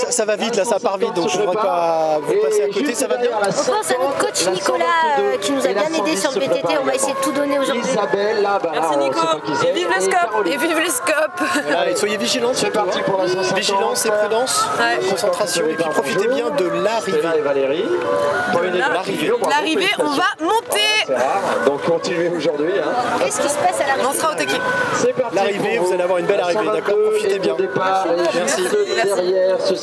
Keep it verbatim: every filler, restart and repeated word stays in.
Ça, ça va vite, là, ça part vite, donc je ne voudrais pas vous passer à côté, ça va bien. On pense à notre coach Nicolas euh, qui nous a bien aidé sur le B T T, on va essayer de tout donner aujourd'hui. Merci Nico, et vive le scope, et vive les scopes. Voilà, et soyez vigilants surtout, hein. Vigilance et prudence, Ouais. concentration, et puis profitez bien de l'arrivée. L'arrivée. L'arrivée, on va monter. Donc continuez aujourd'hui. Hein. Qu'est-ce qui se passe à l'arrivée? On sera au taquet. C'est parti. L'arrivée, vous allez avoir une belle arrivée, d'accord? Profitez bien. Merci. Merci. Derrière,